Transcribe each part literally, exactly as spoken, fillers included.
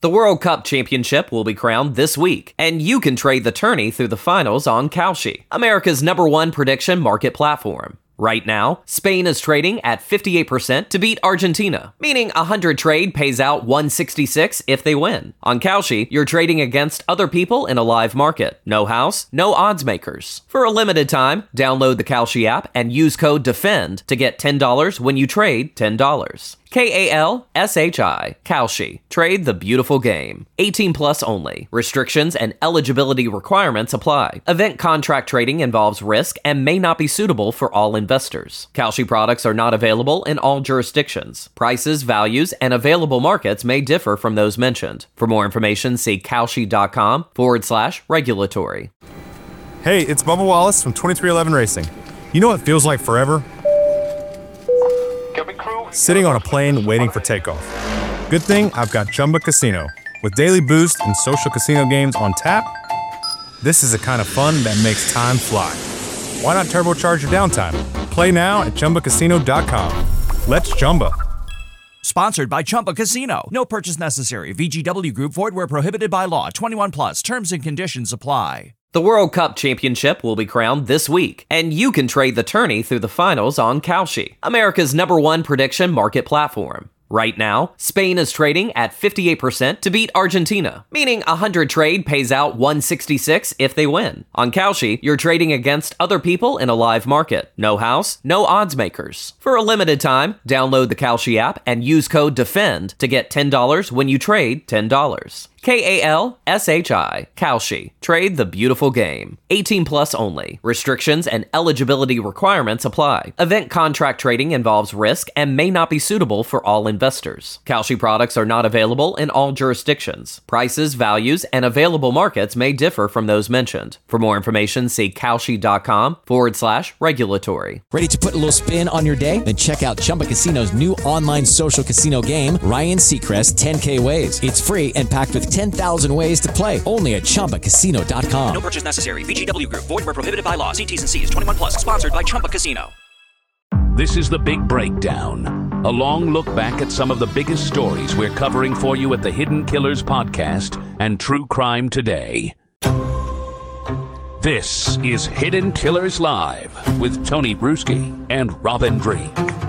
The World Cup Championship will be crowned this week, and you can trade the tourney through the finals on Kalshi, America's number one prediction market platform. Right now, Spain is trading at fifty-eight percent to beat Argentina, meaning a one hundred trade pays out one sixty-six if they win. On Kalshi, you're trading against other people in a live market. No house, no odds makers. For a limited time, download the Kalshi app and use code DEFEND to get ten dollars when you trade ten dollars. K A L S H I, Kalshi. Trade the beautiful game. eighteen plus only. Restrictions and eligibility requirements apply. Event contract trading involves risk and may not be suitable for all investors. Kalshi products are not available in all jurisdictions. Prices, values, and available markets may differ from those mentioned. For more information, see kalshi.com forward slash regulatory. Hey, it's Bubba Wallace from twenty-three eleven Racing. You know what feels like forever? Sitting on a plane waiting for takeoff. Good thing I've got Chumba Casino. With daily boost and social casino games on tap, this is the kind of fun that makes time fly. Why not turbocharge your downtime? Play now at Chumba Casino dot com. Let's Chumba. Sponsored by Chumba Casino. No purchase necessary. V G W Group. Void where prohibited by law. twenty-one plus. Terms and conditions apply. The World Cup Championship will be crowned this week, and you can trade the tourney through the finals on Kalshi, America's number one prediction market platform. Right now, Spain is trading at fifty-eight percent to beat Argentina, meaning a one hundred trade pays out one sixty-six if they win. On Kalshi, you're trading against other people in a live market. No house, no odds makers. For a limited time, download the Kalshi app and use code DEFEND to get ten dollars when you trade ten dollars. K A L S H I, Kalshi. Trade the beautiful game. eighteen plus only. Restrictions and eligibility requirements apply. Event contract trading involves risk and may not be suitable for all investors. Kalshi products are not available in all jurisdictions. Prices, values, and available markets may differ from those mentioned. For more information, see kalshi.com forward slash regulatory. Ready to put a little spin on your day? Then check out Chumba Casino's new online social casino game, Ryan Seacrest ten K Ways. It's free and packed with ten thousand ways to play, only at chumba casino dot com. No purchase necessary. V G W Group. Void where prohibited by law. See T's and C's. twenty-one plus. Sponsored by Chumba Casino. This is The Big Breakdown, a long look back at some of the biggest stories we're covering for you at the Hidden Killers podcast and True Crime Today. This is Hidden Killers Live with Tony Bruschi and Robin Drake.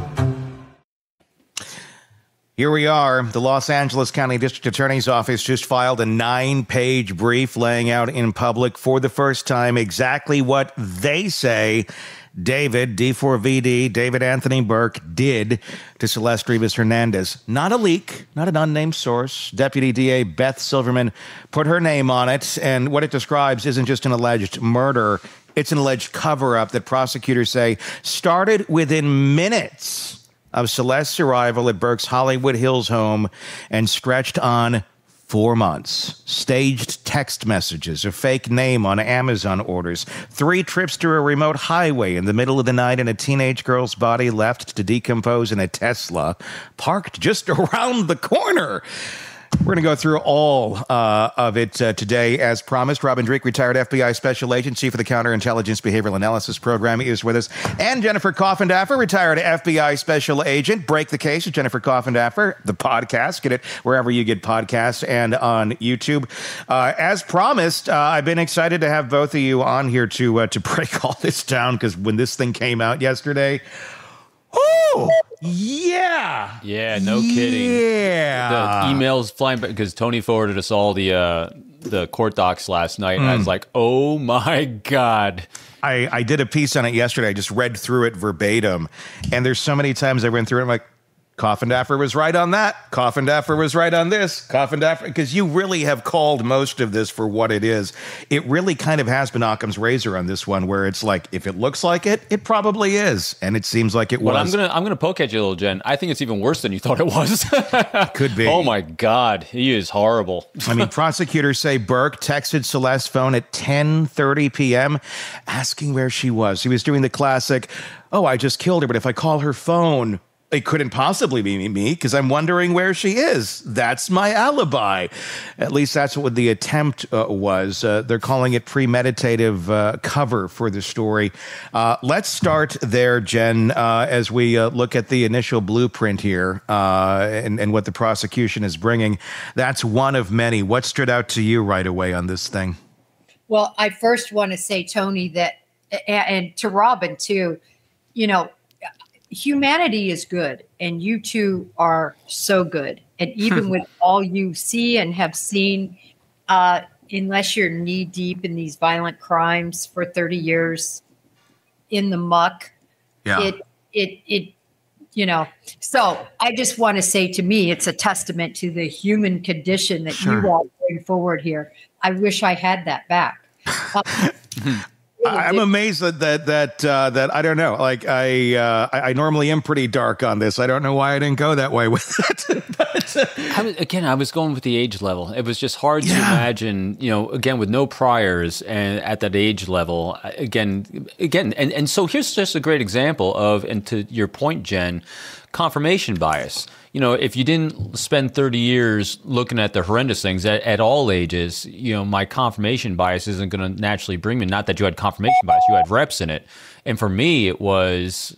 Here we are. The Los Angeles County District Attorney's Office just filed a nine-page brief laying out in public for the first time exactly what they say David, D four V D, David Anthony Burke, did to Celeste Rivas-Hernandez. Not a leak, not an unnamed source. Deputy D A Beth Silverman put her name on it, and what it describes isn't just an alleged murder. It's an alleged cover-up that prosecutors say started within minutes of Celeste's arrival at Burke's Hollywood Hills home and stretched on four months. Staged text messages, a fake name on Amazon orders, three trips to a remote highway in the middle of the night, and a teenage girl's body left to decompose in a Tesla parked just around the corner. We're going to go through all uh, of it uh, today, as promised. Robin Drake, retired F B I Special Agent, Chief of the Counterintelligence Behavioral Analysis Program, is with us. And Jennifer Coffindaffer, retired F B I Special Agent. Break the Case with Jennifer Coffindaffer, the podcast. Get it wherever you get podcasts and on YouTube. Uh, as promised, uh, I've been excited to have both of you on here to uh, to break all this down, because when this thing came out yesterday, oh, yeah. Yeah, no kidding. Yeah. The emails flying back, because Tony forwarded us all the uh, the court docs last night, and mm. I was like, oh my God. I, I did a piece on it yesterday. I just read through it verbatim, and there's so many times I went through it, I'm like, Coffindaffer was right on that. Coffindaffer was right on this. Coffindaffer, because you really have called most of this for what it is. It really kind of has been Occam's razor on this one, where it's like, if it looks like it, it probably is, and it seems like it well, was. I'm gonna I'm gonna poke at you a little, Jen. I think it's even worse than you thought it was. Could be. Oh my God, he is horrible. I mean, prosecutors say Burke texted Celeste's phone at ten thirty p.m. asking where she was. He was doing the classic, oh, I just killed her, but if I call her phone, it couldn't possibly be me because I'm wondering where she is. That's my alibi. At least that's what the attempt uh, was. Uh, they're calling it premeditative uh, cover for the story. Uh, let's start there, Jen, uh, as we uh, look at the initial blueprint here uh, and, and what the prosecution is bringing. That's one of many. What stood out to you right away on this thing? Well, I first want to say, Tony, that, and to Robin too, you know, humanity is good, and you two are so good. And even with all you see and have seen, uh, unless you're knee deep in these violent crimes for thirty years in the muck, yeah. it, it, it, you know, so I just want to say, to me, it's a testament to the human condition that Sure. you all bring forward here. I wish I had that back. Uh, I'm amazed that that that uh, that I don't know. Like I, uh, I I normally am pretty dark on this. I don't know why I didn't go that way with it. but, uh, I was, again, I was going with the age level. It was just hard Yeah. to imagine, you know, again, with no priors and at that age level, again, again, and, and so here's just a great example of, and to your point, Jen, confirmation bias. You know, if you didn't spend thirty years looking at the horrendous things at, at all ages, you know, my confirmation bias isn't going to naturally bring me. Not that you had confirmation bias, you had reps in it. And for me, it was,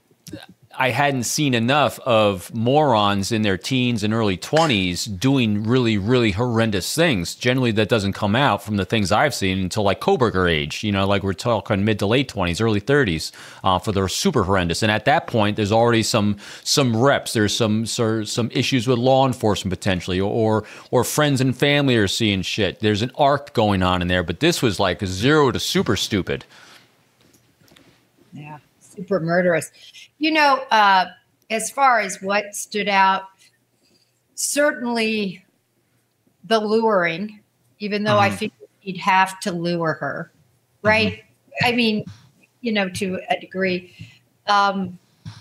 I hadn't seen enough of morons in their teens and early twenties doing really, really horrendous things. Generally, that doesn't come out from the things I've seen until like Koberger age, you know, like we're talking mid to late twenties, early thirties, uh, for the super horrendous. And at that point, there's already some some reps. There's some some, some issues with law enforcement potentially, or or friends and family are seeing shit. There's an arc going on in there. But this was like zero to super stupid. Yeah, super murderous. You know, uh, as far as what stood out, certainly the luring, even though Mm-hmm. I think you'd have to lure her, right? Mm-hmm. I mean, you know, to a degree. Um,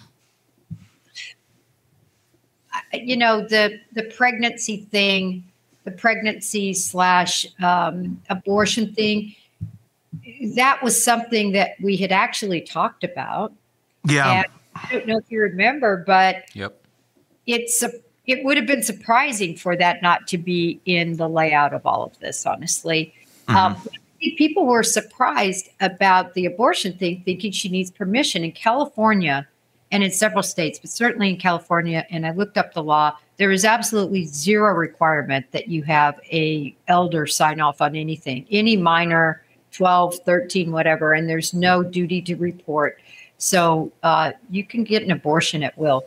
you know, the the pregnancy thing, the pregnancy slash um, abortion thing, that was something that we had actually talked about. yeah. And I don't know if you remember, but Yep. it's a, it would have been surprising for that not to be in the layout of all of this, honestly. Mm-hmm. Um, people were surprised about the abortion thing, thinking she needs permission. In California and in several states, but certainly in California, and I looked up the law, there is absolutely zero requirement that you have a elder sign off on anything, any minor, twelve, thirteen, whatever, and there's no duty to report. So uh, you can get an abortion at will.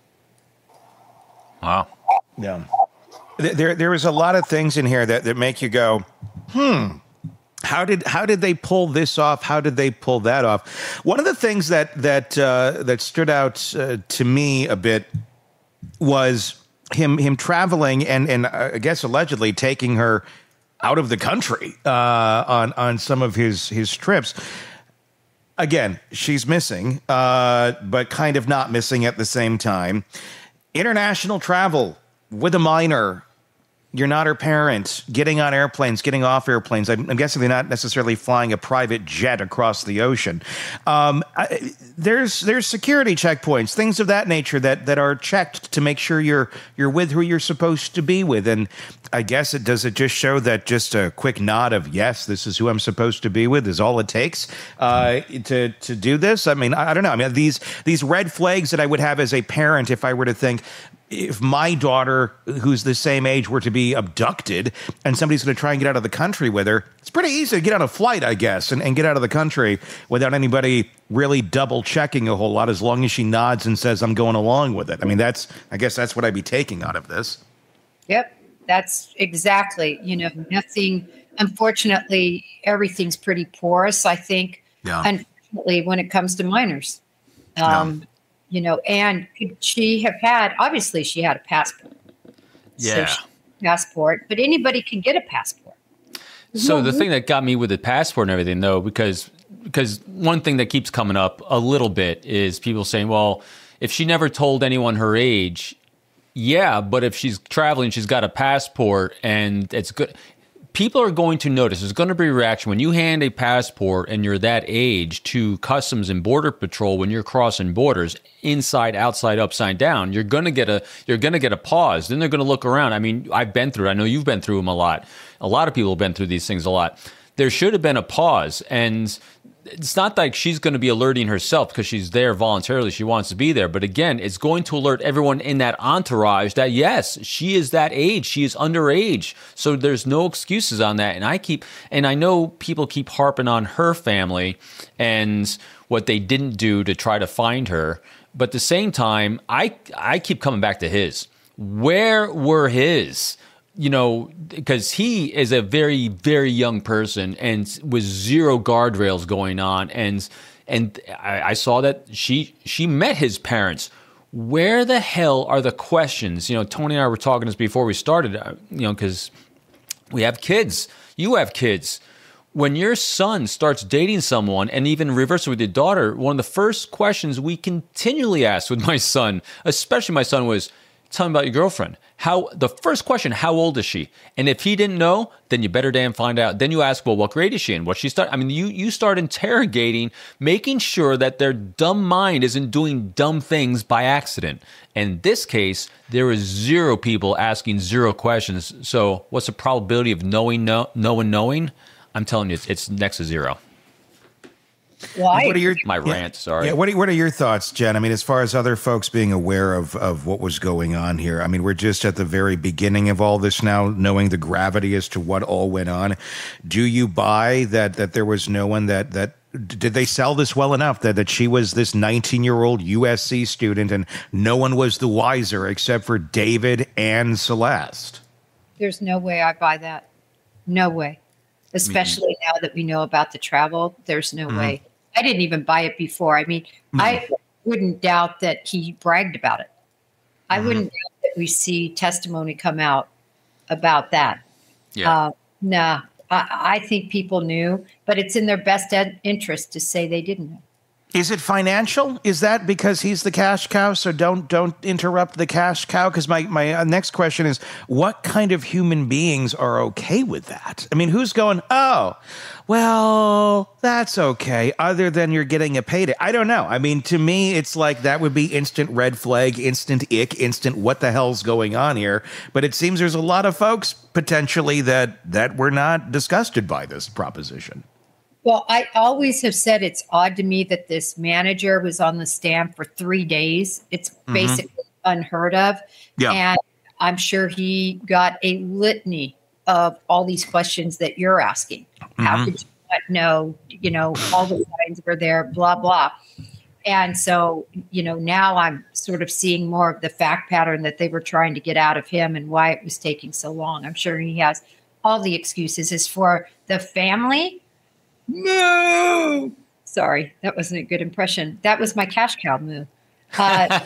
Wow. Yeah. There, there was a lot of things in here that, that make you go, hmm, how did how did they pull this off? How did they pull that off? One of the things that that uh, that stood out uh, to me a bit was him him traveling and and uh, I guess allegedly taking her out of the country uh, on on some of his his trips. Again, she's missing, uh, but kind of not missing at the same time. International travel with a minor. You're not her parent. Getting on airplanes, getting off airplanes. I'm, I'm guessing they're not necessarily flying a private jet across the ocean. Um, I, there's there's security checkpoints, things of that nature that that are checked to make sure you're you're with who you're supposed to be with. And I guess it does it just show that just a quick nod of yes, this is who I'm supposed to be with is all it takes uh, to to do this. I mean, I, I don't know. I mean, these these red flags that I would have as a parent if I were to think, if my daughter, who's the same age, were to be abducted and somebody's going to try and get out of the country with her, it's pretty easy to get on a flight, I guess, and, and get out of the country without anybody really double checking a whole lot, as long as she nods and says, I'm going along with it. I mean, that's, I guess that's what I'd be taking out of this. Yep, that's exactly, you know, nothing, unfortunately, everything's pretty porous, I think, Yeah. unfortunately, when it comes to minors. Um, Yeah. You know, and could she have had, obviously she had a passport. Yeah. So she, passport, but anybody can get a passport. So the thing that got me with the passport and everything, though, because because one thing that keeps coming up a little bit is people saying, well, if she never told anyone her age, yeah, but if she's traveling, she's got a passport and it's good. people are going to notice. There's going to be a reaction when you hand a passport and you're that age to Customs and Border Patrol when you're crossing borders, inside, outside, upside down. You're going to get a you're going to get a pause. Then they're going to look around. I mean, I've been through it. I know you've been through them a lot. A lot of people have been through these things a lot. There should have been a pause, and it's not like she's going to be alerting herself because she's there voluntarily. She wants to be there. But again, it's going to alert everyone in that entourage that, yes, she is that age. She is underage. So there's no excuses on that. And I keep, and I know people keep harping on her family and what they didn't do to try to find her. But at the same time, I, I keep coming back to his. Where were his? You know, because he is a very, very young person and with zero guardrails going on. And and I, I saw that she she met his parents. Where the hell are the questions? You know, Tony and I were talking this before we started, uh, you know, because we have kids. You have kids. When your son starts dating someone, and even reverse it with your daughter, one of the first questions we continually ask with my son, especially my son, was, tell me about your girlfriend. How the first question, how old is she? And if he didn't know, then you better damn find out. Then you ask, well, what grade is she in? What she start? I mean, you you start interrogating, making sure that their dumb mind isn't doing dumb things by accident. In this case, there is zero people asking zero questions. So what's the probability of knowing no, no one knowing? I'm telling you, it's, it's next to zero. Why? What are your My yeah, rant, sorry. Yeah, what are, what are your thoughts, Jen? I mean, as far as other folks being aware of, of what was going on here, I mean, we're just at the very beginning of all this now, knowing the gravity as to what all went on. Do you buy that that there was no one that that did they sell this well enough that, that she was this nineteen-year-old U S C student and no one was the wiser except for David and Celeste? There's no way I buy that. No way. Especially mm-hmm. now that we know about the travel, there's no mm-hmm. way. I didn't even buy it before. I mean, mm-hmm. I wouldn't doubt that he bragged about it. I mm-hmm. wouldn't doubt that we see testimony come out about that. Yeah. Uh, nah, I, I think people knew, but it's in their best ed- interest to say they didn't know. Is it financial? Is that because he's the cash cow? So don't don't interrupt the cash cow. Because my my uh, next question is, what kind of human beings are okay with that? I mean, who's going, oh, well, that's okay, other than you're getting a payday? I don't know. I mean, to me, it's like that would be instant red flag, instant ick, instant what the hell's going on here. But it seems there's a lot of folks potentially that that were not disgusted by this proposition. Well, I always have said it's odd to me that this manager was on the stand for three days. It's mm-hmm. basically unheard of. Yeah. And I'm sure he got a litany of all these questions that you're asking. Mm-hmm. How could you not know? You know, all the signs were there, blah, blah. And so, you know, now I'm sort of seeing more of the fact pattern that they were trying to get out of him and why it was taking so long. I'm sure he has all the excuses. As for the family, moo. Sorry, that wasn't a good impression. That was my cash cow moo. Uh,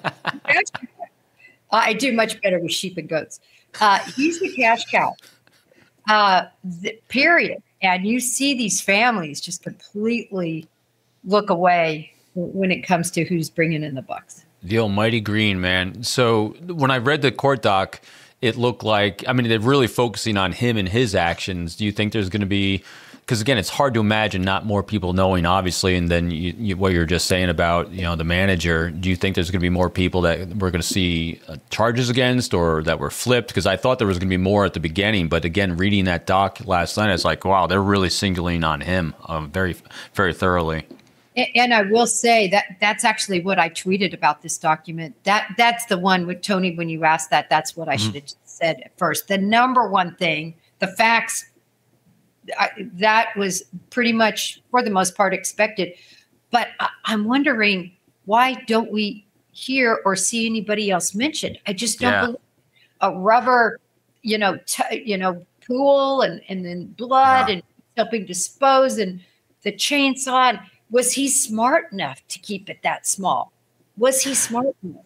I do much better with sheep and goats. Uh, he's the cash cow. Uh, the, period. And you see these families just completely look away when it comes to who's bringing in the bucks. The almighty green, man. So when I read the court doc, it looked like, I mean, they're really focusing on him and his actions. Do you think there's going to be, because again, it's hard to imagine not more people knowing, obviously, and then you, you, what you're just saying about, you know, the manager. Do you think there's going to be more people that we're going to see uh, charges against or that were flipped? Because I thought there was going to be more at the beginning, but again, reading that doc last night, it's like, wow, they're really singling on him um, very, very thoroughly. And, and I will say that that's actually what I tweeted about this document. That that's the one with Tony. When you asked that, that's what I mm-hmm. should have said at first. The number one thing, the facts. I, that was pretty much, for the most part, expected. But I, I'm wondering, why don't we hear or see anybody else mentioned? I just don't Yeah. believe a rubber, you know, t- you know, pool and, and then blood Yeah. and helping dispose and the chainsaw. Was he smart enough to keep it that small? Was he smart enough?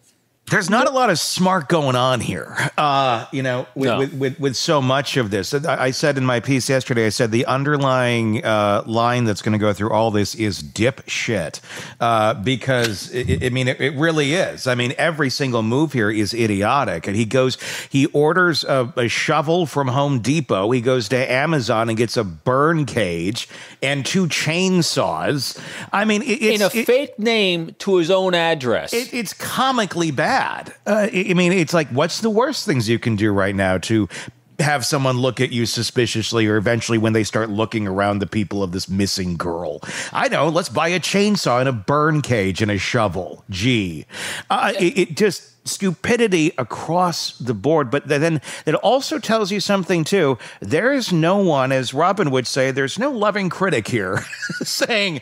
There's not a lot of smart going on here, uh, you know, with, No. with, with, with so much of this. I, I said in my piece yesterday, I said the underlying uh, line that's going to go through all this is dip shit, uh, because, it, I mean, it, it really is. I mean, every single move here is idiotic. And he goes, he orders a, a shovel from Home Depot. He goes to Amazon and gets a burn cage and two chainsaws. I mean, it, it's In a it, fake name to his own address. It, it's comically bad. Uh, I I mean, it's like, what's the worst things you can do right now to have someone look at you suspiciously, or eventually when they start looking around the people of this missing girl? I know, let's buy a chainsaw and a burn cage and a shovel. Gee, uh, it, it just stupidity across the board. But then it also tells you something too. There is no one, as Robin would say, there's no loving critic here saying,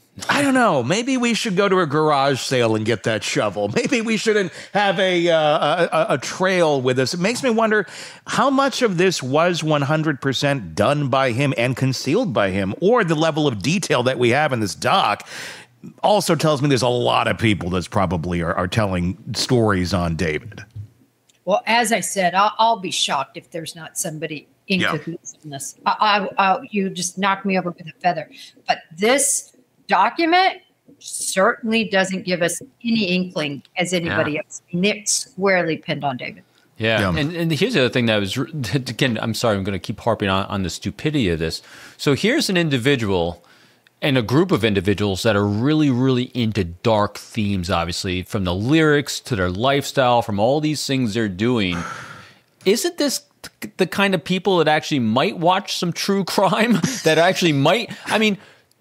I don't know. Maybe we should go to a garage sale and get that shovel. Maybe we shouldn't have a, uh, a a trail with us. It makes me wonder how much of this was one hundred percent done by him and concealed by him, or the level of detail that we have in this doc also tells me there's a lot of people that's probably are, are telling stories on David. Well, as I said, I'll, I'll be shocked if there's not somebody in Yeah. cahoots in this. I, I, I, you just knocked me over with a feather. But this document certainly doesn't give us any inkling as anybody Yeah. else. Nick squarely pinned on David. Yeah, Yeah. And, and here's the other thing that was, again, I'm sorry, I'm going to keep harping on, on the stupidity of this. So here's an individual and a group of individuals that are really, really into dark themes, obviously, from the lyrics to their lifestyle, from all these things they're doing. Isn't this the kind of people that actually might watch some true crime, that actually might, I mean...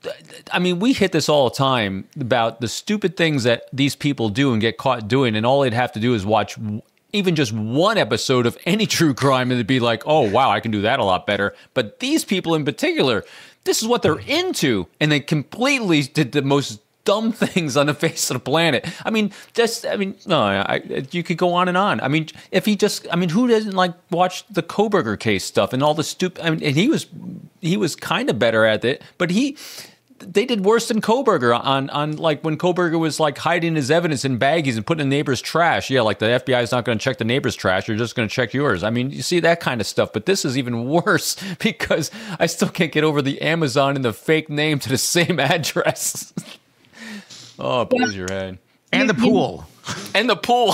I mean, we hit this all the time about the stupid things that these people do and get caught doing, and all they'd have to do is watch even just one episode of any true crime, and it'd be like, oh, wow, I can do that a lot better. But these people in particular, this is what they're into, and they completely did the most dumb things on the face of the planet. I mean, just, I mean, no, I, you could go on and on. I mean, if he just, I mean, who doesn't like watch the Kohberger case stuff and all the stupid, I mean, and he was, he was kind of better at it, but he, they did worse than Kohberger on, on like when Kohberger was like hiding his evidence in baggies and putting in neighbors' trash. Yeah, like the F B I is not going to check the neighbor's trash. They're just going to check yours. I mean, you see that kind of stuff. But this is even worse because I still can't get over the Amazon and the fake name to the same address. Oh, it blows your head. And the pool. And the pool.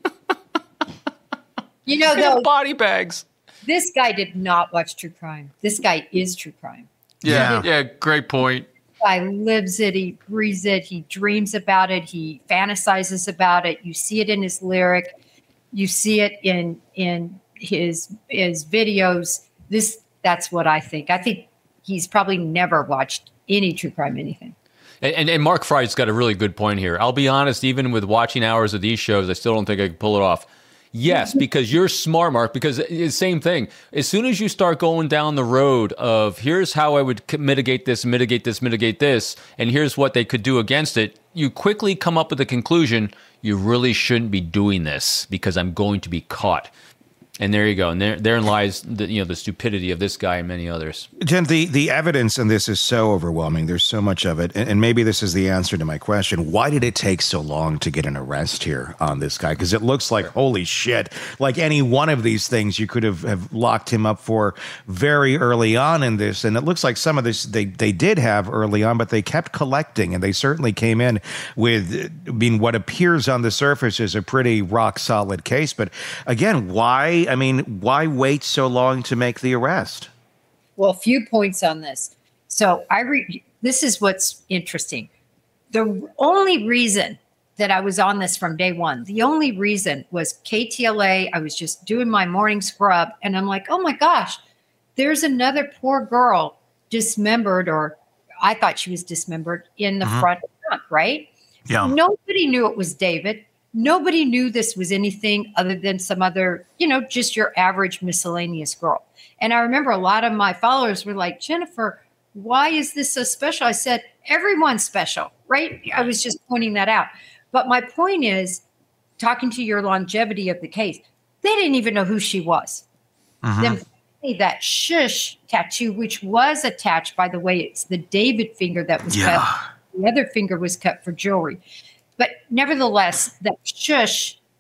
You know, And though, the body bags. this guy did not watch true crime. This guy is true crime. Yeah, yeah, great point. Guy lives it, he breathes it, he dreams about it, he fantasizes about it. You see it in his lyric, you see it in in his his videos. This that's what I think. I think he's probably never watched any true crime anything. And, and, and Mark Fry's got a really good point here. I'll be honest, even with watching hours of these shows, I still don't think I can pull it off. Yes, because you're smart, Mark, because it's the same thing. As soon as you start going down the road of here's how I would mitigate this, mitigate this, mitigate this, and here's what they could do against it, you quickly come up with the conclusion, you really shouldn't be doing this because I'm going to be caught. And there you go. And there, therein lies the, you know, the stupidity of this guy and many others. Jen, the, the evidence in this is so overwhelming. There's so much of it. And, and maybe this is the answer to my question. Why did it take so long to get an arrest here on this guy? Because it looks like, holy shit, like any one of these things you could have, have locked him up for very early on in this. And it looks like some of this they, they did have early on, but they kept collecting. And they certainly came in with, I mean, what appears on the surface is a pretty rock solid case. But again, why? I mean, why wait so long to make the arrest? Well, a few points on this. So I re- this is what's interesting. The only reason that I was on this from day one, the only reason was K T L A. I was just doing my morning scrub, and I'm like, oh my gosh, there's another poor girl dismembered, or I thought she was dismembered in the uh-huh. front trunk, right? Yeah. Nobody knew it was David. Nobody knew this was anything other than some other, you know, just your average miscellaneous girl. And I remember a lot of my followers were like, Jennifer, why is this so special? I said, everyone's special, right? I was just pointing that out. But my point is, talking to your longevity of the case, they didn't even know who she was. Uh-huh. Then finally, that shush tattoo, which was attached, by the way, it's the David finger that was yeah. cut. The other finger was cut for jewelry. But nevertheless, that shush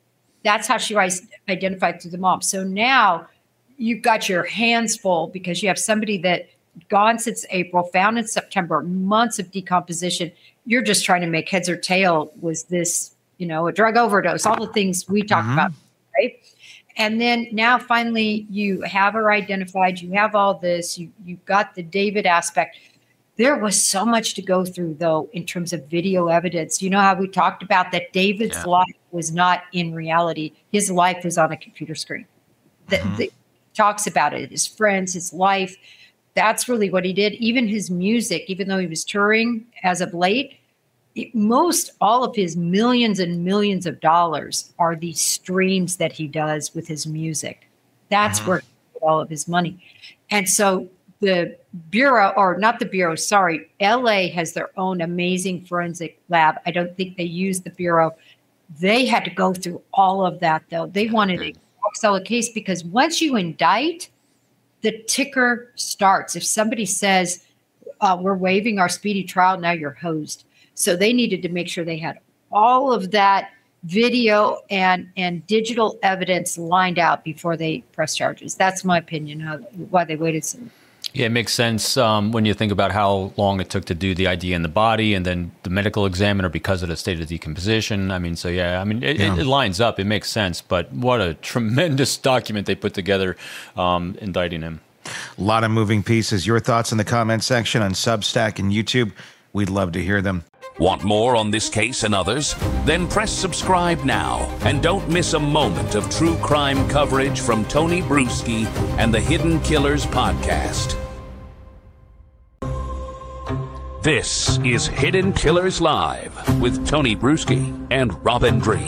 That's how she was identified through the mom. So now you've got your hands full because you have somebody that gone since April, found in September, months of decomposition. You're just trying to make heads or tail. Was this, you know, a drug overdose? All the things we talked Mm-hmm. about, right? And then now finally you have her identified. You have all this. You, you've got the David aspect. There was so much to go through, though, in terms of video evidence. You know how we talked about that David's Yeah. life was not in reality. His life was on a computer screen. That Mm-hmm. that talks about it, his friends, his life. That's really what he did. Even his music, even though he was touring as of late, it, most all of his millions and millions of dollars are these streams that he does with his music. That's Mm-hmm. where he gets all of his money. And so the Bureau, or not the Bureau, sorry, L A has their own amazing forensic lab. I don't think they use the Bureau. They had to go through all of that, though. They wanted to sell a case because once you indict, the ticker starts. If somebody says, uh, we're waiving our speedy trial, now you're hosed. So they needed to make sure they had all of that video and, and digital evidence lined out before they press charges. That's my opinion, how, why they waited so long. Yeah, it makes sense um, when you think about how long it took to do the I D in the body and then the medical examiner because of the state of decomposition. I mean, so yeah, I mean, it, Yeah. it, it lines up. It makes sense. But what a tremendous document they put together um, indicting him. A lot of moving pieces. Your thoughts in the comment section on Substack and YouTube. We'd love to hear them. Want more on this case and others? Then press subscribe now and don't miss a moment of true crime coverage from Tony Bruschi and the Hidden Killers podcast. This is Hidden Killers Live with Tony Bruschi and Robin Drake.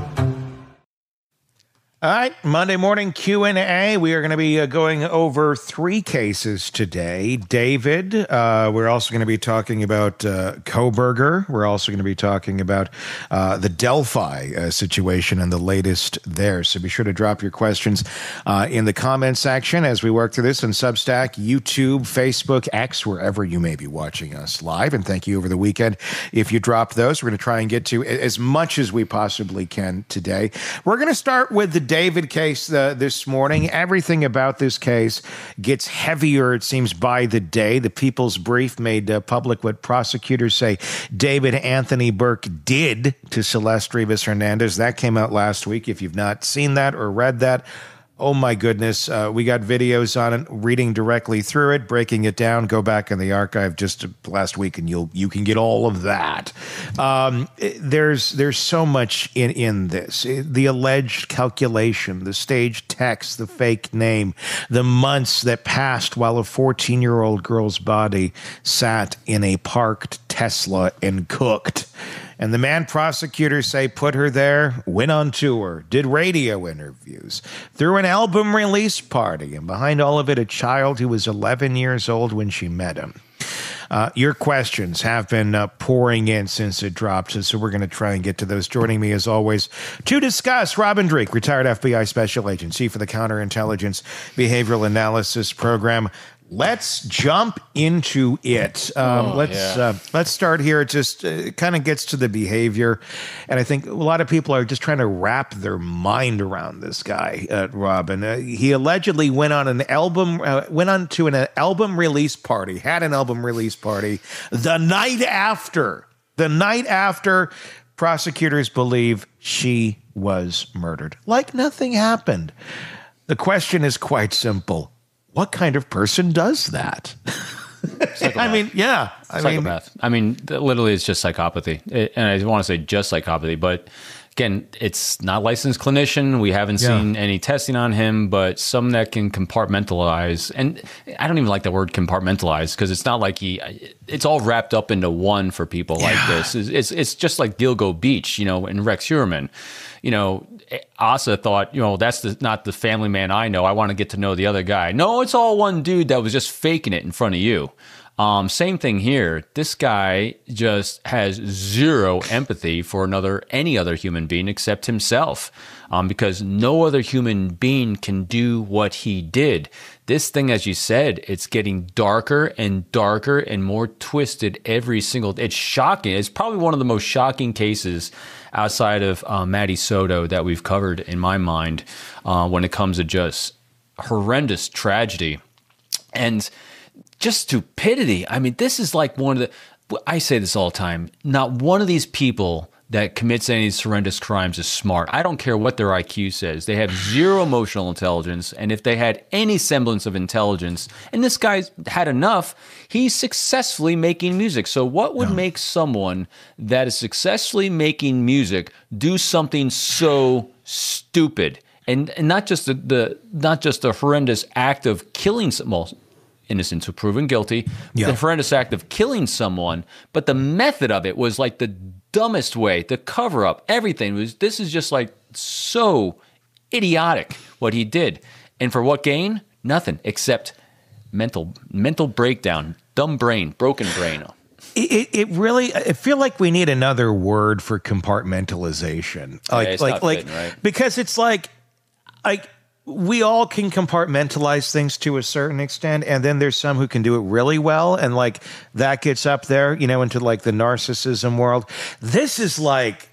All right, Monday morning Q and A. We are going to be uh, going over three cases today. David, uh, we're also going to be talking about uh, Kohberger. We're also going to be talking about uh, the Delphi uh, situation and the latest there. So be sure to drop your questions uh, in the comment section as we work through this on Substack, YouTube, Facebook, X, wherever you may be watching us live. And thank you over the weekend if you dropped those. We're going to try and get to as much as we possibly can today. We're going to start with the David case uh, this morning. Everything about this case gets heavier, it seems, by the day. The People's Brief made uh, public what prosecutors say David Anthony Burke did to Celeste Rivas Hernandez. That came out last week. If you've not seen that or read that, oh my goodness, uh, we got videos on it, reading directly through it, breaking it down. Go back in the archive just last week, and you'll you can get all of that. Um, there's there's so much in in this: the alleged calculation, the staged text, the fake name, the months that passed while a fourteen-year-old girl's body sat in a parked Tesla and cooked. And the man prosecutors say put her there, went on tour, did radio interviews, threw an album release party, and behind all of it, a child who was eleven years old when she met him. Uh, your questions have been uh, pouring in since it dropped, so we're going to try and get to those. Joining me, as always, to discuss, Robin Drake, retired F B I Special Agent, Chief of the Counterintelligence Behavioral Analysis Program. Let's jump into it. Um, Oh, let's yeah. uh, let's start here. It just uh, kind of gets to the behavior, and I think a lot of people are just trying to wrap their mind around this guy, uh, Robin. Uh, he allegedly went on an album, uh, went on to an uh, album release party, had an album release party the night after. The night after, prosecutors believe she was murdered, like nothing happened. The question is quite simple. What kind of person does that? I mean, yeah. I Psychopath. I mean, th- literally, it's just psychopathy. It, and I want to say just psychopathy, but again, it's not licensed clinician. We haven't Yeah. seen any testing on him, but some that can compartmentalize. And I don't even like the word compartmentalize because it's not like he, it's all wrapped up into one for people like this. It's, it's, it's just like Gilgo Beach, you know, and Rex Heuermann. You know, Asa thought, you know, that's the, not the family man I know. I want to get to know the other guy. No, it's all one dude that was just faking it in front of you. Um, same thing here. This guy just has zero empathy for another, any other human being except himself, um, because no other human being can do what he did. This thing, as you said, it's getting darker and darker and more twisted every single. It's shocking. It's probably one of the most shocking cases outside of uh, Matty Soto that we've covered in my mind uh, when it comes to just horrendous tragedy and just stupidity. I mean, this is like one of the, I say this all the time, not one of these people that commits any of these horrendous crimes is smart. I don't care what their I Q says. They have zero emotional intelligence. And if they had any semblance of intelligence, and this guy's had enough, he's successfully making music. So what would make someone that is successfully making music do something so stupid? And, and not just the, the not just the horrendous act of killing someone, well, innocent to proven guilty, yeah. the horrendous act of killing someone, but the method of it was like the dumbest way, the cover up, everything was, this is just like so idiotic what he did. And for what gain? Nothing except mental, mental breakdown, dumb brain, broken brain. It, it really, I feel like we need another word for compartmentalization. Like, yeah, it's like, not like, fitting, right? Because it's like, like, we all can compartmentalize things to a certain extent, and then there's some who can do it really well, and like that gets up there, you know, into like the narcissism world. This is like,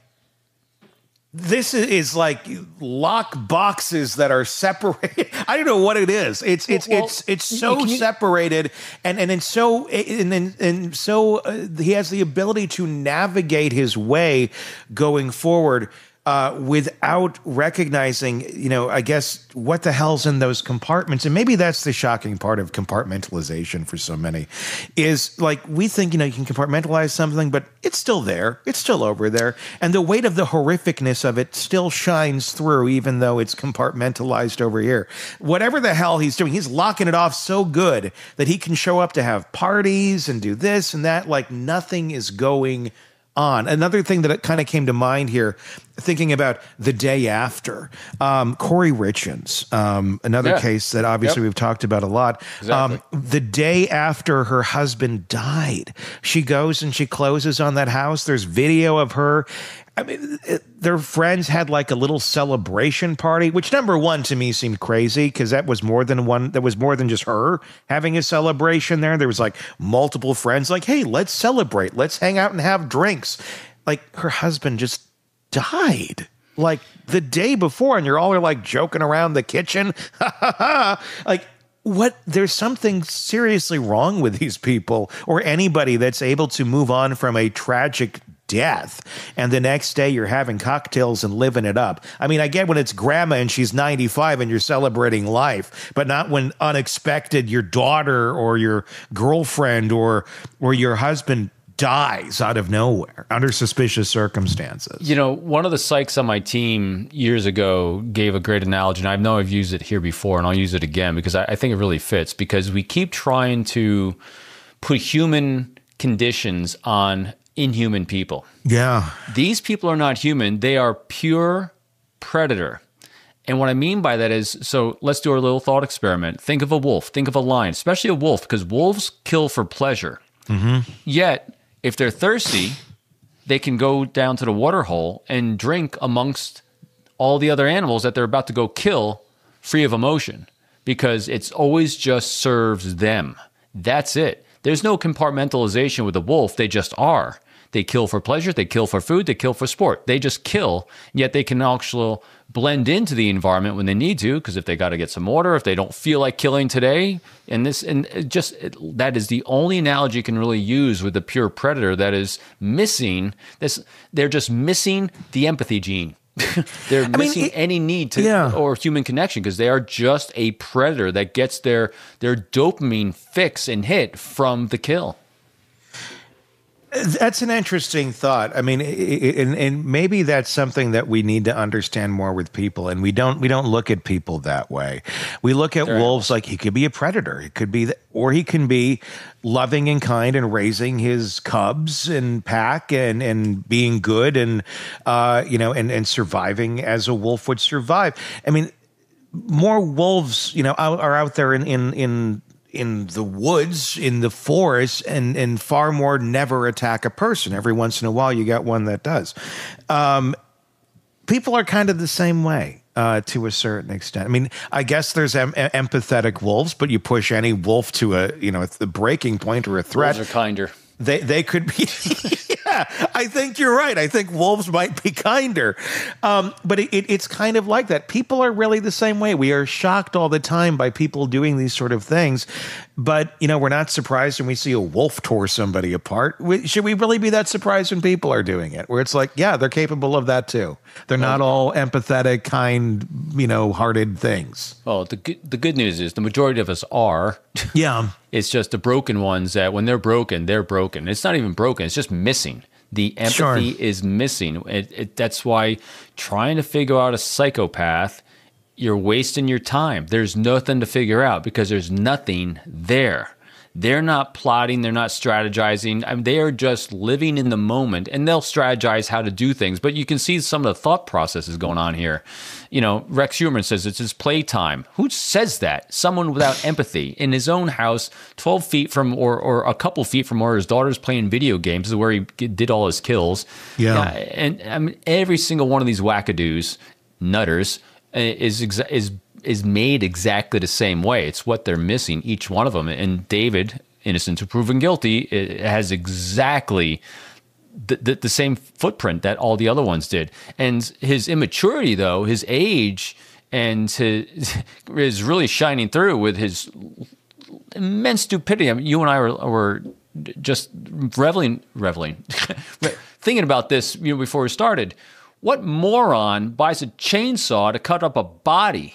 this is like lock boxes that are separated. I don't know what it is. It's it's well, it's it's so you, separated, and and and so and and, and so uh, he has the ability to navigate his way going forward. Uh, without recognizing, you know, I guess, what the hell's in those compartments. And maybe that's the shocking part of compartmentalization for so many, is like, we think, you know, you can compartmentalize something, but it's still there. It's still over there. And the weight of the horrificness of it still shines through, even though it's compartmentalized over here. Whatever the hell he's doing, he's locking it off so good that he can show up to have parties and do this and that, like nothing is going on. Another thing that kind of came to mind here, thinking about The Day After, um, Corey Richins, um, another yeah. case that obviously yep. we've talked about a lot. Exactly. Um, the day after her husband died, she goes and she closes on that house. There's video of her. I mean, it, their friends had like a little celebration party, which number one to me seemed crazy because that was more than one. That was more than just her having a celebration there. There was like multiple friends like, hey, let's celebrate. Let's hang out and have drinks. Like her husband just died like the day before. And you're all are like joking around the kitchen. Like, what? There's something seriously wrong with these people or anybody that's able to move on from a tragic death, and the next day you're having cocktails and living it up. I mean, I get when it's grandma and she's ninety-five and you're celebrating life, but not when unexpected your daughter or your girlfriend or or your husband dies out of nowhere under suspicious circumstances. You know, one of the psychs on my team years ago gave a great analogy, and I know I've used it here before, and I'll use it again because I, I think it really fits, because we keep trying to put human conditions on inhuman people. Yeah. These people are not human. They are pure predator. And what I mean by that is, so let's do our little thought experiment. Think of a wolf. Think of a lion, especially a wolf, because wolves kill for pleasure. Mm-hmm. Yet, if they're thirsty, they can go down to the water hole and drink amongst all the other animals that they're about to go kill free of emotion, because it's always just serves them. That's it. There's no compartmentalization with a wolf. They just are. They kill for pleasure. They kill for food. They kill for sport. They just kill, yet they can actually blend into the environment when they need to, because if they got to get some water, if they don't feel like killing today, and this, and it just it, that is the only analogy you can really use with the pure predator that is missing this. They're just missing the empathy gene. They're I missing mean, it, any need to yeah. or human connection, because they are just a predator that gets their their dopamine fix and hit from the kill. That's an interesting thought. I mean, and, and maybe that's something that we need to understand more with people. And we don't we don't look at people that way. We look at Sure. wolves like he could be a predator. He could be, the, or he can be loving and kind and raising his cubs and pack and and being good and uh, you know and and surviving as a wolf would survive. I mean, more wolves, you know, out, are out there in in in. in the woods, in the forest, and and far more never attack a person. Every once in a while, you got one that does. Um, people are kind of the same way. Uh, to a certain extent. I mean, I guess there's em- empathetic wolves, but you push any wolf to a, you know, the breaking point or a threat. Wolves are kinder. They they could be. Yeah, I think you're right. I think wolves might be kinder. Um, but it, it, it's kind of like that. People are really the same way. We are shocked all the time by people doing these sort of things. But, you know, we're not surprised when we see a wolf tore somebody apart. We, should we really be that surprised when people are doing it? Where it's like, yeah, they're capable of that too. They're not all empathetic, kind, you know, hearted things. Well, the good, the good news is the majority of us are. Yeah. It's just the broken ones that when they're broken, they're broken. It's not even broken. It's just missing. The empathy Sure. is missing. It, it, that's why trying to figure out a psychopath, you're wasting your time. There's nothing to figure out because there's nothing there. They're not plotting. They're not strategizing. I mean, they are just living in the moment, and they'll strategize how to do things. But you can see some of the thought processes going on here. You know, Rex Heuermann says it's his playtime. Who says that? Someone without empathy in his own house, twelve feet from, or or a couple feet from where his daughter's playing video games, this is where he did all his kills. Yeah. And I mean, every single one of these wackadoos, nutters, is exa- is is made exactly the same way. It's what they're missing, each one of them. And David, innocent to proven guilty, it has exactly the, the, the same footprint that all the other ones did. And his immaturity, though, his age, and his, is really shining through with his immense stupidity. I mean, you and I were, were just reveling, reveling, thinking about this, you know, before we started. What moron buys a chainsaw to cut up a body?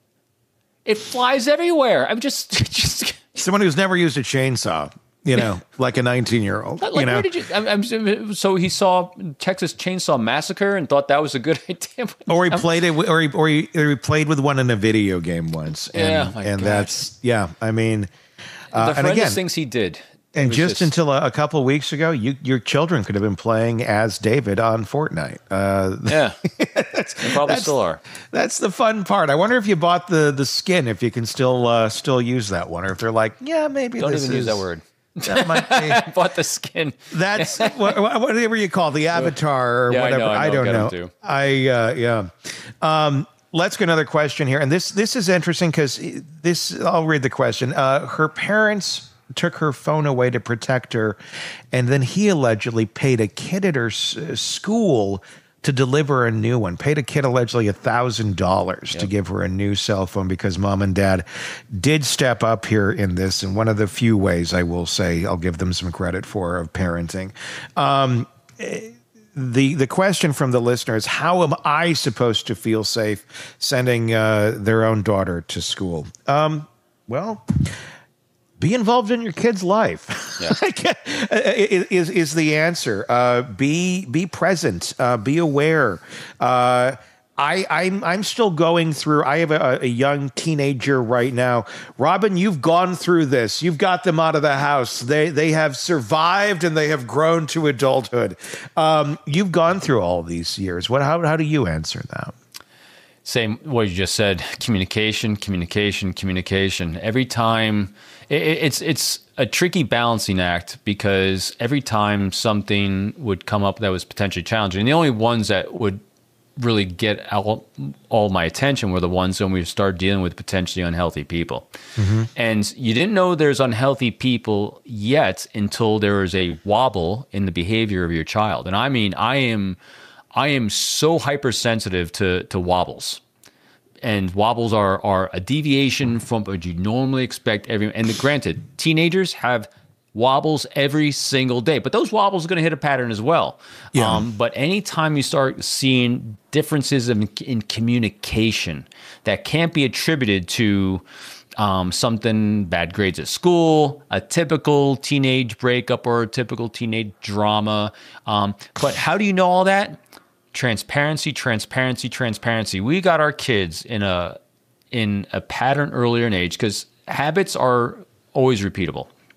It flies everywhere. I'm just, just someone who's never used a chainsaw, you know, like a nineteen-year-old. Like, you know? where did you? I'm, I'm, so he saw Texas Chainsaw Massacre and thought that was a good idea. Or he played it, or he, or he, or he played with one in a video game once. And, Yeah, my and God. that's yeah. I mean, uh, the and horrendous again, things he did. and was just, just- until a, a couple of weeks ago, you your children could have been playing as David on Fortnite. Uh, Yeah, they probably still are. That's the fun part. I wonder if you bought the the skin, if you can still uh, still use that one, or if they're like, yeah, maybe Don't this even use is- that word. That might be. Bought the skin. That's what, whatever you call the avatar or Yeah, I whatever. know, I know, don't get 'em know. too. I uh, yeah. Um, let's get another question here, and this this is interesting because this. I'll read the question. Uh, her parents took her phone away to protect her, and then he allegedly paid a kid at her s- school to deliver a new one. Paid a kid allegedly a thousand dollars to give her a new cell phone because mom and dad did step up here in this. And one of the few ways I will say I'll give them some credit for of parenting. Um, the the question from the listener is, how am I supposed to feel safe sending uh, their own daughter to school? Um, well, be involved in your kid's life. Yeah. is is the answer. Uh, be be present. Uh, be aware. Uh, I, I'm I'm still going through. I have a, a young teenager right now. Robin, you've gone through this. You've got them out of the house. They they have survived and they have grown to adulthood. Um, you've gone through all these years. What? How how do you answer that? Same what you just said. Communication, communication, communication. Every time, it, it's it's a tricky balancing act because every time something would come up that was potentially challenging, the only ones that would really get all, all my attention were the ones when we start dealing with potentially unhealthy people. Mm-hmm. And you didn't know there's unhealthy people yet until there was a wobble in the behavior of your child. And I mean, I am I am so hypersensitive to to wobbles. And wobbles are are a deviation from what you normally expect. Every and the, granted, teenagers have wobbles every single day, but those wobbles are going to hit a pattern as well. Yeah. Um, but anytime you start seeing differences in, in communication that can't be attributed to um, something, bad grades at school, a typical teenage breakup or a typical teenage drama. Um, but how do you know all that? Transparency, transparency, transparency. We got our kids in a in a pattern earlier in age because habits are always repeatable.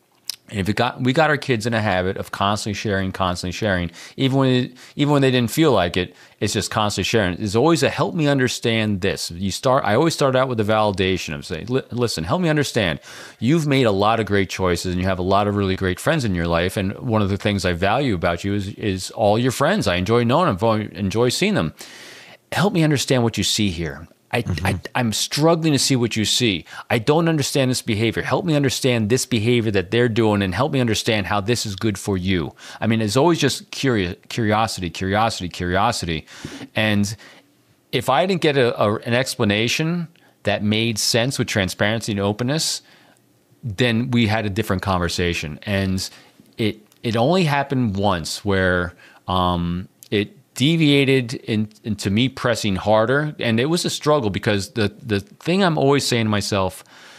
And if it got, we got our kids in a habit of constantly sharing, constantly sharing, even when it, even when they didn't feel like it, it's just constantly sharing. There's always a help me understand this. You start. I always start out with the validation of saying, listen, help me understand. You've made a lot of great choices, and you have a lot of really great friends in your life. And one of the things I value about you is is all your friends. I enjoy knowing them, I enjoy seeing them. Help me understand what you see here. I, mm-hmm. I, I'm struggling to see what you see. I don't understand this behavior. Help me understand this behavior that they're doing, and help me understand how this is good for you. I mean, it's always just curious, curiosity, curiosity, curiosity. And if I didn't get a, a, an explanation that made sense with transparency and openness, then we had a different conversation. And it it only happened once where um, it deviated in, into me pressing harder, and it was a struggle because the the thing I'm always saying to myself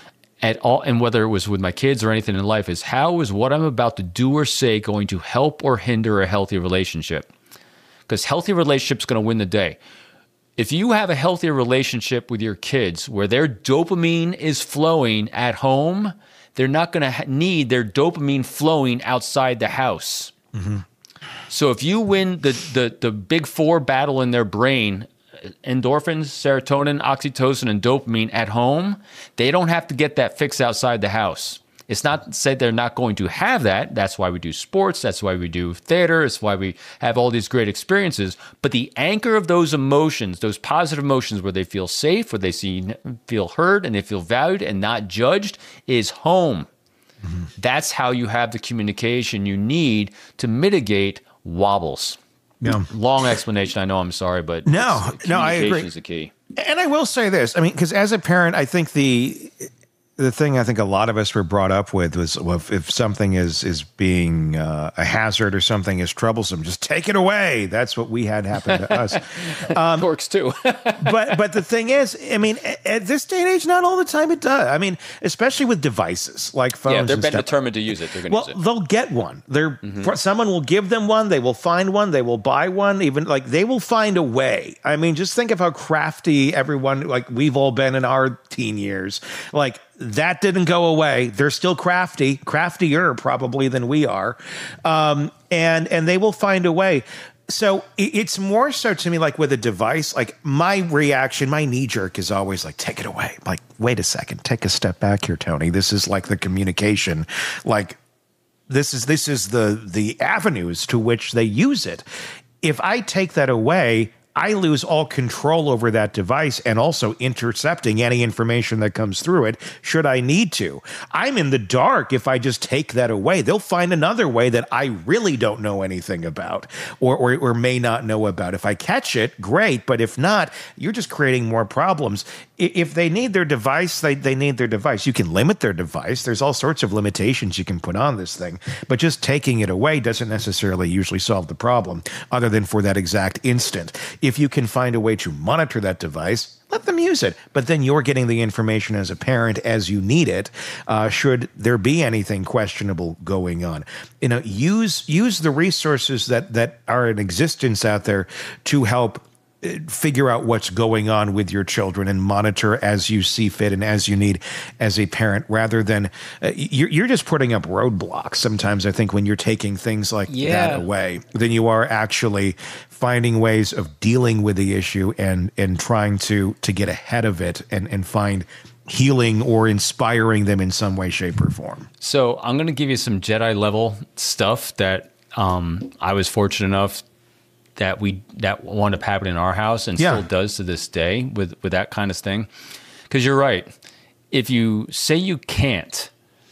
at all, and whether it was with my kids or anything in life, is how is what I'm about to do or say going to help or hinder a healthy relationship? Because healthy relationship's going to win the day. If you have a healthier relationship with your kids where their dopamine is flowing at home, they're not going to ha- need their dopamine flowing outside the house. Mm-hmm. So if you win the, the, the big four battle in their brain, endorphins, serotonin, oxytocin, and dopamine at home, they don't have to get that fix outside the house. It's not to say they're not going to have that. That's why we do sports. That's why we do theater. It's why we have all these great experiences. But the anchor of those emotions, those positive emotions where they feel safe, where they see, feel heard, and they feel valued and not judged, is home. Mm-hmm. That's how you have the communication you need to mitigate wobbles. Yeah. Long explanation. I know. I'm sorry, but no, no, I agree. Communication is the key. And I will say this. I mean, because as a parent, I think the the thing I think a lot of us were brought up with was, well, if, if something is is being uh, a hazard or something is troublesome, just take it away. That's what we had happen to us. Um, Works too. but but the thing is, I mean, at, at this day and age, not all the time it does. I mean, especially with devices like phones. Yeah, they're and been stuff. determined to use it. They're going to Well, use it. they'll get one. They're Mm-hmm. someone will give them one. They will find one. They will buy one. Even like they will find a way. I mean, just think of how crafty everyone. Like we've all been in our teen years. Like. That didn't go away. They're still crafty, craftier probably than we are, um, and and they will find a way. So it's more so to me like with a device. Like my reaction, my knee jerk is always like, take it away. Like, wait a second, take a step back here, Tony. This is like the communication, like this is this is the the avenues to which they use it. If I take that away, I lose all control over that device and also intercepting any information that comes through it should I need to. I'm in the dark if I just take that away. They'll find another way that I really don't know anything about or, or, or may not know about. If I catch it, great. But if not, you're just creating more problems. If they need their device, they, they need their device. You can limit their device. There's all sorts of limitations you can put on this thing. But just taking it away doesn't necessarily usually solve the problem other than for that exact instant. If you can find a way to monitor that device, let them use it. But then you're getting the information as a parent as you need it. Uh, should there be anything questionable going on, you know, use use the resources that that are in existence out there to help figure out what's going on with your children and monitor as you see fit and as you need as a parent, rather than uh, you're, you're just putting up roadblocks sometimes, I think, when you're taking things like Yeah. that away, than you are actually finding ways of dealing with the issue and and trying to to get ahead of it and, and find healing or inspiring them in some way, shape, or form. So I'm going to give you some Jedi level stuff that um, I was fortunate enough that we that wound up happening in our house and Yeah. still does to this day with, with that kind of thing. Because you're right. If you say you can't,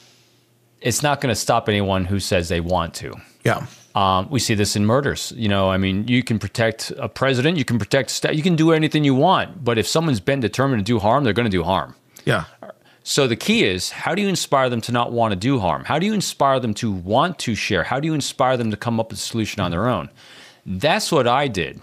it's not going to stop anyone who says they want to. Yeah. Um, we see this in murders. You know, I mean, you can protect a president, you can protect sta- you can do anything you want. But if someone's been determined to do harm, they're going to do harm. Yeah. So the key is, how do you inspire them to not want to do harm? How do you inspire them to want to share? How do you inspire them to come up with a solution on their own? That's what I did.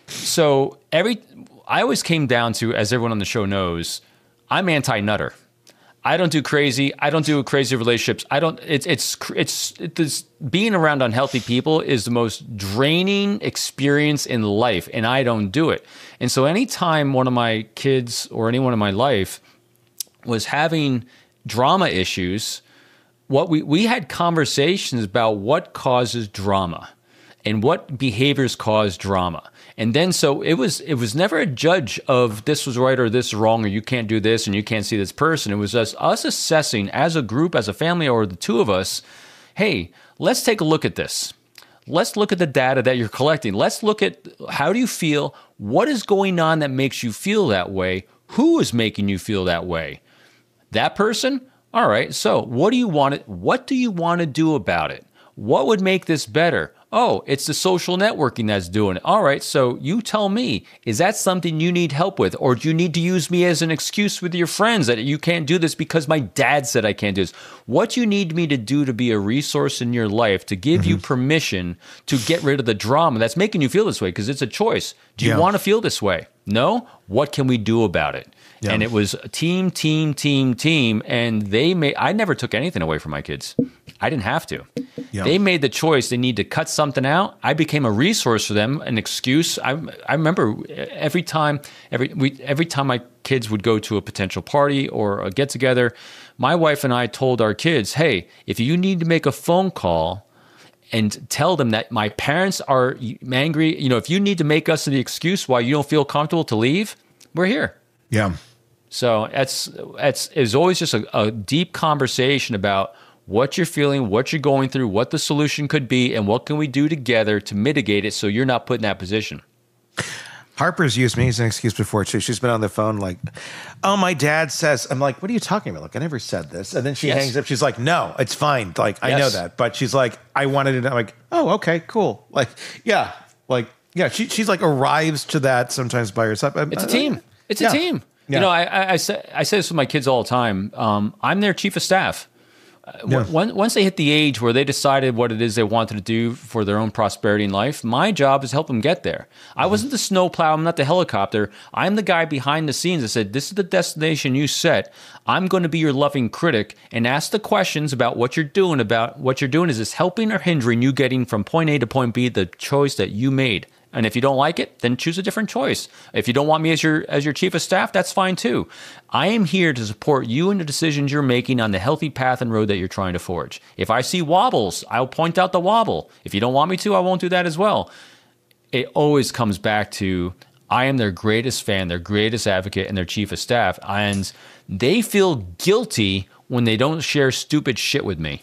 So every, I always came down to, as everyone on the show knows, I'm anti-nutter. I don't do crazy. I don't do crazy relationships. I don't, it's, it's, it's, it's, being around unhealthy people is the most draining experience in life, and I don't do it. And so anytime one of my kids or anyone in my life was having drama issues, what we, we had conversations about what causes drama and what behaviors cause drama. And then so it was it was never a judge of this was right or this is wrong or you can't do this and you can't see this person. It was just us assessing as a group, as a family, or the two of us, hey, let's take a look at this. Let's look at the data that you're collecting. Let's look at how do you feel? What is going on that makes you feel that way? Who is making you feel that way? That person? All right, so what do you want to, what do you want to do about it? What would make this better? Oh, it's the social networking that's doing it. All right, so you tell me, is that something you need help with? Or do you need to use me as an excuse with your friends that you can't do this because my dad said I can't do this? What you need me to do to be a resource in your life, to give mm-hmm. you permission to get rid of the drama that's making you feel this way, because it's a choice. Do you yeah. want to feel this way? No? What can we do about it? Yeah. And it was team, team, team, team, and they made, I never took anything away from my kids. I didn't have to. Yeah. They made the choice. They need to cut something out. I became a resource for them, an excuse. I I remember every time every we every time my kids would go to a potential party or a get together, my wife and I told our kids, "Hey, if you need to make a phone call and tell them that my parents are angry, you know, if you need to make us the excuse why you don't feel comfortable to leave, we're here." Yeah. So that's that's is always just a, a deep conversation about what you're feeling, what you're going through, what the solution could be, and what can we do together to mitigate it so you're not put in that position. Harper's used me as an excuse before, too. She's been on the phone like, oh, my dad says, I'm like, what are you talking about? Like, I never said this. And then she yes. hangs up. She's like, no, it's fine. Like, I yes. know that. But she's like, I wanted it. I'm like, oh, okay, cool. Like, yeah. Like, yeah, she, she's like arrives to that sometimes by herself. It's a team. It's yeah. a team. Yeah. You know, I, I, I, say, I say this with my kids all the time. Um, I'm their chief of staff. Yeah. Once they hit the age where they decided what it is they wanted to do for their own prosperity in life, my job is to help them get there. Mm-hmm. I wasn't the snowplow. I'm not the helicopter. I'm the guy behind the scenes that said, this is the destination you set. I'm going to be your loving critic and ask the questions about what you're doing, about what you're doing. Is this helping or hindering you getting from point A to point B, the choice that you made? And if you don't like it, then choose a different choice. If you don't want me as your as your chief of staff, that's fine too. I am here to support you in the decisions you're making on the healthy path and road that you're trying to forge. If I see wobbles, I'll point out the wobble. If you don't want me to, I won't do that as well. It always comes back to I am their greatest fan, their greatest advocate, and their chief of staff. And they feel guilty when they don't share stupid shit with me.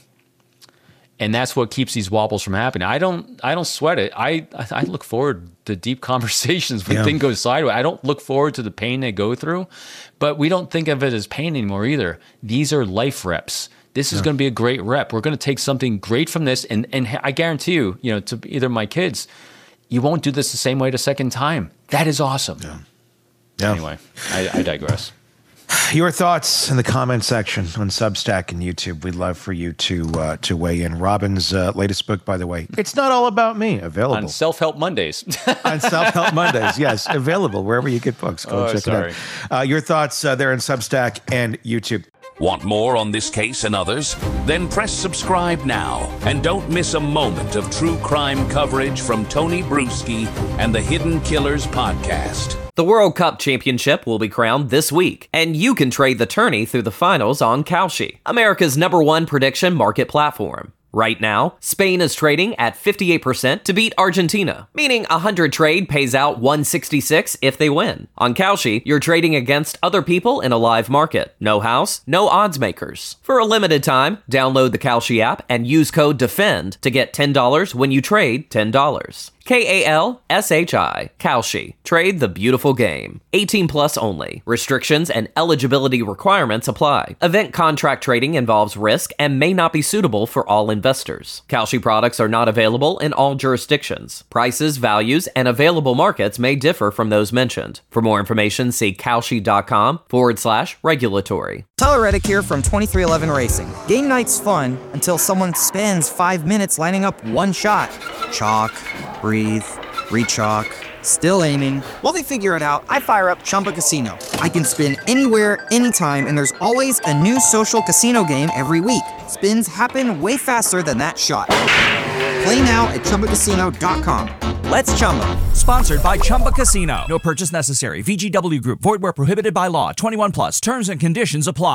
And that's what keeps these wobbles from happening. I don't I don't sweat it. I I look forward to deep conversations when yeah. things go sideways. I don't look forward to the pain they go through, but we don't think of it as pain anymore either. These are life reps. This is yeah. going to be a great rep. We're going to take something great from this, and and I guarantee you, you know, to either my kids, you won't do this the same way the second time. That is awesome. Yeah. yeah. Anyway, I, I digress. Your thoughts in the comment section on Substack and YouTube. We'd love for you to uh, to weigh in. Robin's uh, latest book, by the way, It's Not All About Me, available. On Self-Help Mondays. on Self-Help Mondays, yes, available wherever you get books. Go oh, check sorry. it out. Uh, your thoughts uh, there on Substack and YouTube. Want more on this case and others? Then press subscribe now and don't miss a moment of true crime coverage from Tony Bruschi and the Hidden Killers podcast. The World Cup Championship will be crowned this week, and you can trade the tourney through the finals on Kalshi, America's number one prediction market platform. Right now, Spain is trading at fifty-eight percent to beat Argentina, meaning a one hundred trade pays out one sixty-six if they win. On Kalshi, you're trading against other people in a live market. No house, no odds makers. For a limited time, download the Kalshi app and use code DEFEND to get ten dollars when you trade ten dollars. K A L S H I, Kalshi. Trade the beautiful game. eighteen plus only. Restrictions and eligibility requirements apply. Event contract trading involves risk and may not be suitable for all investors. Kalshi products are not available in all jurisdictions. Prices, values, and available markets may differ from those mentioned. For more information, see Kalshi.com forward slash regulatory. Tyler Reddick here from twenty-three eleven Racing. Game night's fun until someone spends five minutes lining up one shot. Chalk, breathe, re-chalk, still aiming. While they figure it out, I fire up Chumba Casino. I can spin anywhere, anytime, and there's always a new social casino game every week. Spins happen way faster than that shot. Play now at Chumba Casino dot com. Let's Chumba. Sponsored by Chumba Casino. No purchase necessary. V G W Group. Void where prohibited by law. twenty-one plus. Terms and conditions apply.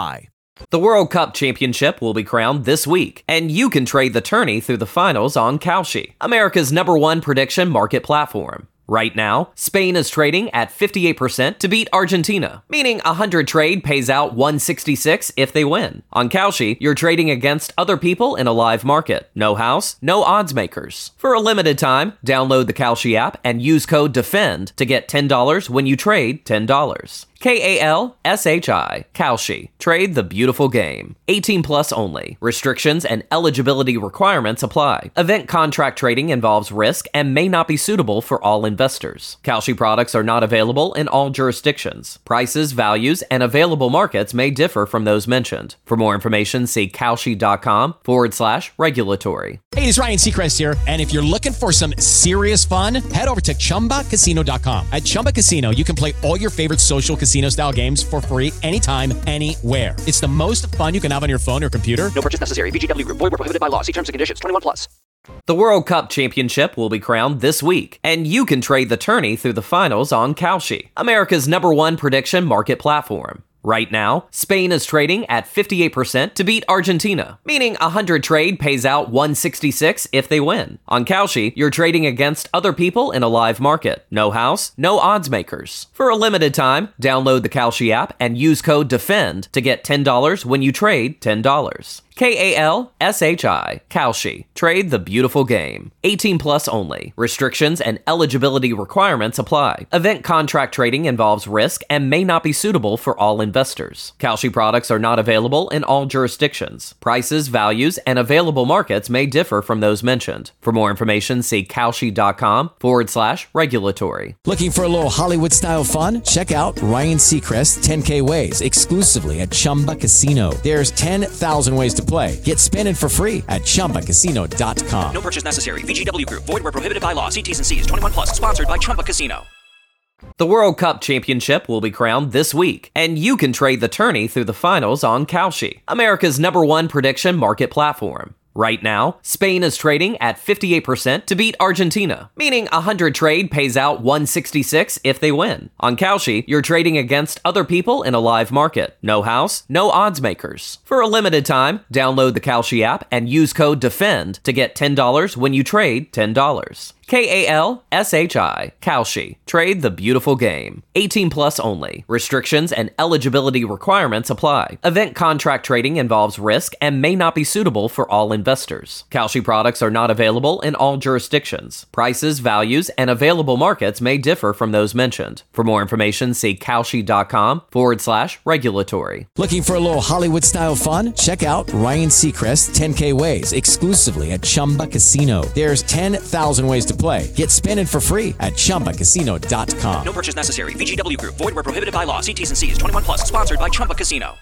The World Cup Championship will be crowned this week, and you can trade the tourney through the finals on Kalshi, America's number one prediction market platform. Right now, Spain is trading at fifty-eight percent to beat Argentina, meaning a one hundred trade pays out one sixty-six if they win. On Kalshi, you're trading against other people in a live market. No house, no odds makers. For a limited time, download the Kalshi app and use code DEFEND to get ten dollars when you trade ten dollars. K A L S H I, Kalshi. Trade the beautiful game. eighteen plus only. Restrictions and eligibility requirements apply. Event contract trading involves risk and may not be suitable for all investors. Kalshi products are not available in all jurisdictions. Prices, values, and available markets may differ from those mentioned. For more information, see Kalshi.com forward slash regulatory. Hey, it's Ryan Seacrest here, and if you're looking for some serious fun, head over to Chumba Casino dot com. At Chumba Casino, you can play all your favorite social casino-style games for free anytime, anywhere. It's the most fun you can have on your phone or computer. No purchase necessary. V G W Group. Void where prohibited by law. See terms and conditions. twenty-one plus. The World Cup Championship will be crowned this week, and you can trade the tourney through the finals on Kalshi, America's number one prediction market platform. Right now, Spain is trading at fifty-eight percent to beat Argentina, meaning a one hundred trade pays out one sixty-six if they win. On Kalshi, you're trading against other people in a live market. No house, no odds makers. For a limited time, download the Kalshi app and use code DEFEND to get ten dollars when you trade ten dollars. K A L S H I, Kalshi. Trade the beautiful game. eighteen plus only. Restrictions and eligibility requirements apply. Event contract trading involves risk and may not be suitable for all investors. Kalshi products are not available in all jurisdictions. Prices, values, and available markets may differ from those mentioned. For more information, see Kalshi.com forward slash regulatory. Looking for a little Hollywood-style fun? Check out Ryan Seacrest ten K Ways exclusively at Chumba Casino. There's ten thousand ways to play. Get spinning for free at Chumba Casino dot com. No purchase necessary. V G W Group. Void where prohibited by law. See T's and C's. twenty-one plus. Sponsored by Chumba Casino. The World Cup Championship will be crowned this week, and you can trade the tourney through the finals on Kalshi, America's number one prediction market platform. Right now, Spain is trading at fifty-eight percent to beat Argentina, meaning a one hundred trade pays out one sixty-six if they win. On Kalshi, you're trading against other people in a live market. No house, no odds makers. For a limited time, download the Kalshi app and use code DEFEND to get ten dollars when you trade ten dollars. K A L S H I, Kalshi. Trade the beautiful game. eighteen plus only. Restrictions and eligibility requirements apply. Event contract trading involves risk and may not be suitable for all investors. Kalshi products are not available in all jurisdictions. Prices, values, and available markets may differ from those mentioned. For more information, see Kalshi.com forward slash regulatory. Looking for a little Hollywood-style fun? Check out Ryan Seacrest ten K Ways exclusively at Chumba Casino. There's ten thousand ways to play. Get spinning for free at Chumba Casino dot com. No purchase necessary. V G W Group. Void where prohibited by law. See T's and C's. twenty-one plus. Sponsored by Chumba Casino.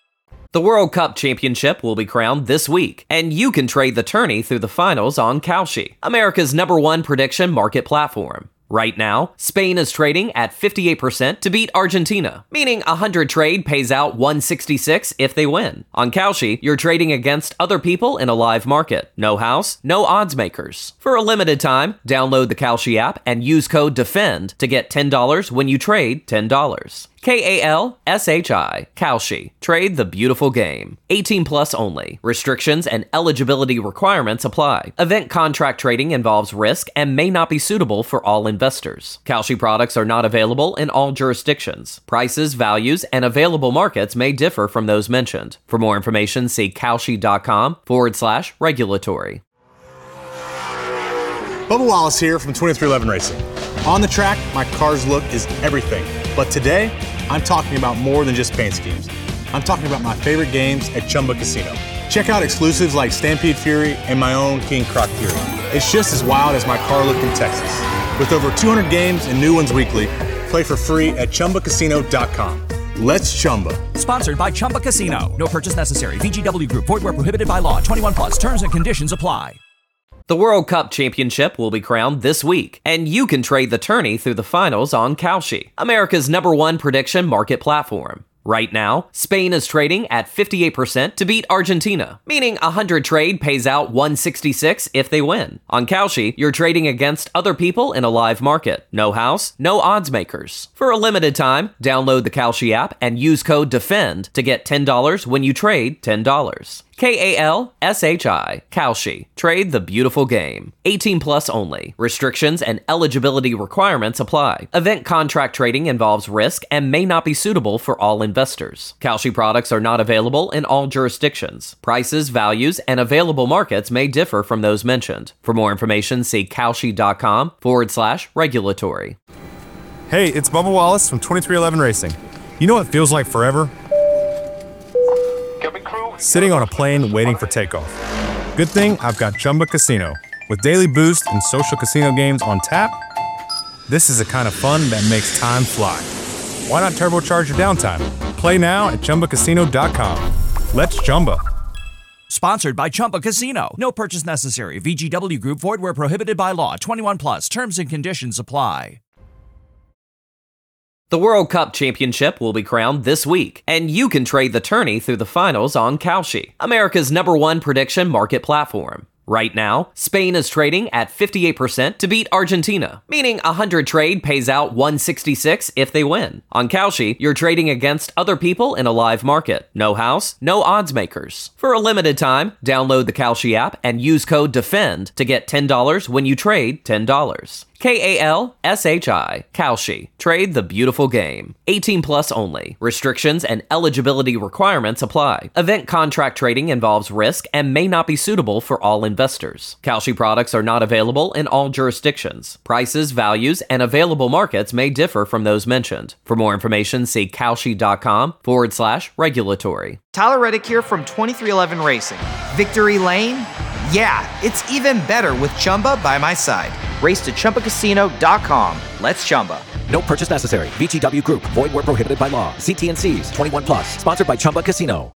The World Cup Championship will be crowned this week, and you can trade the tourney through the finals on Kalshi, America's number one prediction market platform. Right now, Spain is trading at fifty-eight percent to beat Argentina, meaning a one hundred trade pays out one sixty-six if they win. On Kalshi, you're trading against other people in a live market. No house, no odds makers. For a limited time, download the Kalshi app and use code DEFEND to get ten dollars when you trade ten dollars. K A L S H I, Kalshi. Trade the beautiful game. eighteen plus only. Restrictions and eligibility requirements apply. Event contract trading involves risk and may not be suitable for all investors. Kalshi products are not available in all jurisdictions. Prices, values, and available markets may differ from those mentioned. For more information, see Kalshi.com forward slash regulatory. Bubba Wallace here from twenty-three eleven Racing. On the track, my car's look is everything. But today, I'm talking about more than just paint schemes. I'm talking about my favorite games at Chumba Casino. Check out exclusives like Stampede Fury and my own King Croc Fury. It's just as wild as my car look in Texas. With over two hundred games and new ones weekly, play for free at Chumba Casino dot com. Let's Chumba. Sponsored by Chumba Casino. No purchase necessary. V G W Group. Void where prohibited by law. twenty-one plus. Terms and conditions apply. The World Cup Championship will be crowned this week, and you can trade the tourney through the finals on Kalshi, America's number one prediction market platform. Right now, Spain is trading at fifty-eight percent to beat Argentina, meaning a one hundred trade pays out one sixty-six if they win. On Kalshi, you're trading against other people in a live market. No house, no odds makers. For a limited time, download the Kalshi app and use code DEFEND to get ten dollars when you trade ten dollars. K A L S H I, Kalshi. Trade the beautiful game. eighteen plus only. Restrictions and eligibility requirements apply. Event contract trading involves risk and may not be suitable for all investors. Kalshi products are not available in all jurisdictions. Prices, values, and available markets may differ from those mentioned. For more information, see Kalshi.com forward slash regulatory. Hey, it's Bubba Wallace from twenty-three eleven Racing. You know what feels like forever? Sitting on a plane waiting for takeoff. Good thing I've got Chumba Casino. With daily boost and social casino games on tap, this is the kind of fun that makes time fly. Why not turbocharge your downtime? Play now at Chumba Casino dot com. Let's Chumba. Sponsored by Chumba Casino. No purchase necessary. V G W Group. Void where prohibited by law. twenty-one plus. Terms and conditions apply. The World Cup Championship will be crowned this week, and you can trade the tourney through the finals on Kalshi, America's number one prediction market platform. Right now, Spain is trading at fifty-eight percent to beat Argentina, meaning a one hundred trade pays out one sixty-six if they win. On Kalshi, you're trading against other people in a live market. No house, no odds makers. For a limited time, download the Kalshi app and use code DEFEND to get ten dollars when you trade ten dollars. K A L S H I, Kalshi. Trade the beautiful game. eighteen plus only. Restrictions and eligibility requirements apply. Event contract trading involves risk and may not be suitable for all investors. Kalshi products are not available in all jurisdictions. Prices, values, and available markets may differ from those mentioned. For more information, see Kalshi.com forward slash regulatory. Tyler Reddick here from twenty-three eleven Racing. Victory Lane? Yeah, it's even better with Chumba by my side. Race to Chumba Casino dot com. Let's Chumba. No purchase necessary. V G W Group. Void where prohibited by law. See T and C's. twenty-one plus. Sponsored by Chumba Casino.